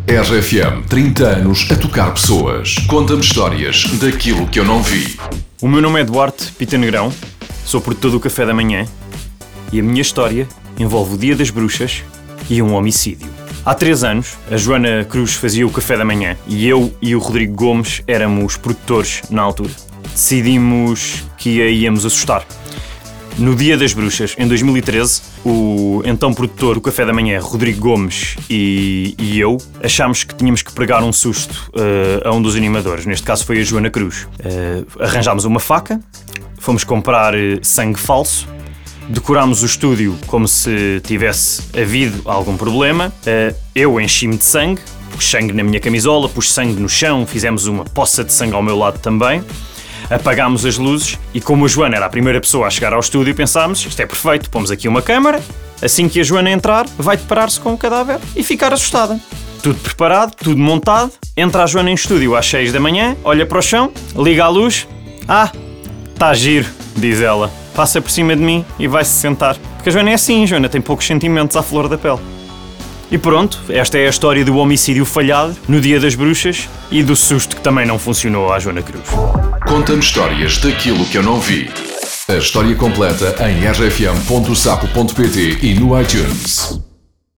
RFM, 30 anos a tocar pessoas. Conta-me histórias daquilo que eu não vi. O meu nome é Duarte Pita Negrão, sou produtor do Café da Manhã e a minha história envolve o Dia das Bruxas e um homicídio. Há 3 anos, a Joana Cruz fazia o Café da Manhã e eu e o Rodrigo Gomes éramos produtores na altura. Decidimos que a íamos assustar. No Dia das Bruxas, em 2013, o então produtor do Café da Manhã, Rodrigo Gomes, e eu achámos que tínhamos que pregar um susto a um dos animadores. Neste caso foi a Joana Cruz. Arranjámos uma faca, fomos comprar sangue falso, decorámos o estúdio como se tivesse havido algum problema. Eu enchi-me de sangue, pus sangue na minha camisola, pus sangue no chão, fizemos uma poça de sangue ao meu lado também. Apagámos as luzes e, como a Joana era a primeira pessoa a chegar ao estúdio, pensámos, isto é perfeito, pomos aqui uma câmara, assim que a Joana entrar, vai deparar-se com o cadáver e ficar assustada. Tudo preparado, tudo montado, entra a Joana em estúdio às 6 da manhã, olha para o chão, liga a luz, está giro, diz ela, passa por cima de mim e vai-se sentar. Porque a Joana é assim, a Joana tem poucos sentimentos à flor da pele. E pronto, esta é a história do homicídio falhado no Dia das Bruxas e do susto que também não funcionou à Joana Cruz. Conta-me histórias daquilo que eu não vi. A história completa em rfm.sapo.pt e no iTunes.